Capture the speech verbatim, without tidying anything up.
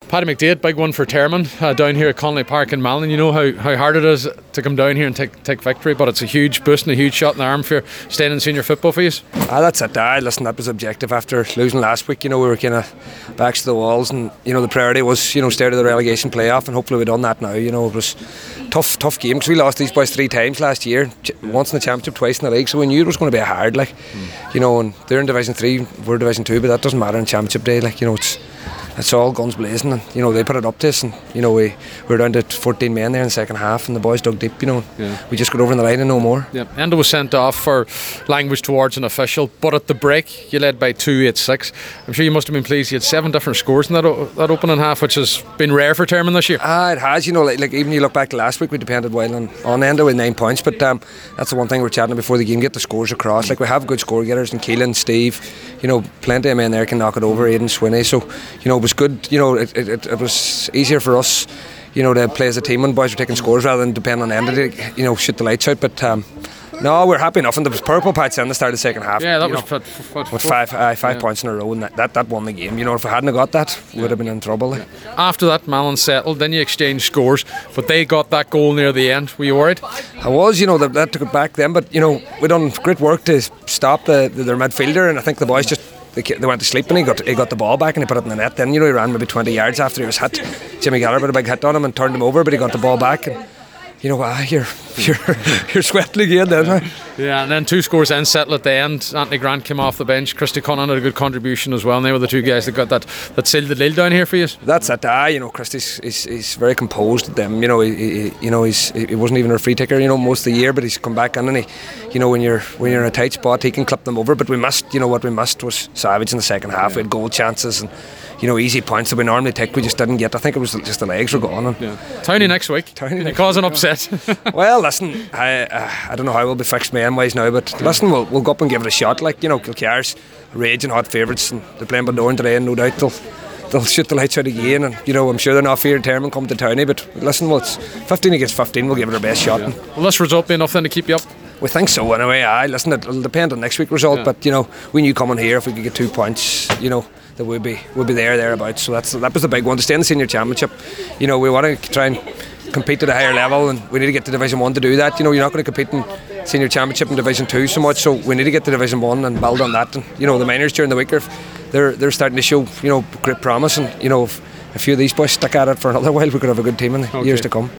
Paddy McDade, big one for Termon uh, down here at Connolly Park in Malin. You know how, how hard it is to come down here and take take victory, but it's a huge boost and a huge shot in the arm for staying in senior football for you. Ah, that's it. Ah, listen, that was objective after losing last week. You know, we were kind of backs to the walls, and you know the priority was you know stay to the relegation playoff, and hopefully we've done that now. You know, it was tough, tough game because we lost these boys three times last year, once in the championship, twice in the league. So we knew it was going to be hard, like mm. you know, and they're in Division Three, we're Division Two, but that doesn't matter in Championship Day. Like you know, it's. It's all guns blazing, and you know they put it up to us, and you know we, we were down to fourteen men there in the second half, and the boys dug deep. You know, yeah. we just got over the line and no more. Yeah, Enda was sent off for language towards an official, but at the break you led by two eight six. I'm sure you must have been pleased. You had seven different scores in that o- that opening half, which has been rare for Termon this year. Ah, it has. You know, like, like even you look back to last week, we depended well on on Enda with nine points, but um, that's the one thing we're chatting before the game. Get the scores across. Like we have good score getters, and Keelan, Steve. You know, plenty of men there can knock it over. Aidan Swinney. So you know it was good. You know. It, it, it was easier for us, you know, to play as a team when boys were taking scores rather than depend on Enda to, you know, shoot the lights out. But um, no, we're happy enough. And there was purple patch in the start of the second half. Yeah, that was know, fit, fit, with five uh, five yeah. points in a row, and that, that, that won the game. You know, if we hadn't got that, we would have been in trouble. Like. Yeah. After that, Malin settled. Then you exchanged scores, but they got that goal near the end. Were you worried? I was. You know, that, that took it back then. But you know, we done great work to stop the, the their midfielder, and I think the boys just. They, they went to sleep and he got he got the ball back and he put it in the net. Then you know he ran maybe twenty yards after he was hit. Jimmy Gallagher put a big hit on him and turned him over, but he got the ball back. And you know, ah, you're you're you're sweating again, then. Yeah. yeah, and then two scores then settled at the end. Anthony Grant came off the bench. Christy Connan had a good contribution as well. And they were the two guys that got that that sealed the deal down here for you. That's it. Ah, you know, Christy's he's, he's very composed at them. You know, he, he you know he's he wasn't even a free taker. You know, most of the year, but he's come back in and he, you know, when you're when you're in a tight spot, he can clip them over. But we missed. You know what we missed was savage in the second half. Yeah. We had goal chances and. You know, easy points that we normally take, we just didn't get. I think it was just the legs were gone. And yeah. Townie next week. Townie Can you cause an upset? Well, listen, I uh, I don't know how we'll be fixed man wise now, but yeah. listen, we'll we'll go up and give it a shot. Like you know, Kilcare's raging hot favourites, and they're playing Bundoran today, and no doubt they'll they'll shoot the lights out again. And you know, I'm sure they're not fearing Termon come to Townie, but listen, well, it's fifteen against fifteen. We'll give it our best shot. Yeah. Will this result be enough then to keep you up? We think so anyway. Aye, listen, it'll depend on next week's result, yeah. but you know, we knew coming here if we could get two points, you know. That we'd be we'd be there thereabouts. So that's that was the big one to stay in the senior championship. You know, we want to try and compete at a higher level, and we need to get to Division One to do that. You know, you're not going to compete in senior championship in Division Two so much. So we need to get to Division One and build on that. And you know, the minors during the week are they're they're starting to show you know great promise, and you know if a few of these boys stick at it for another while, we could have a good team in the okay. years to come.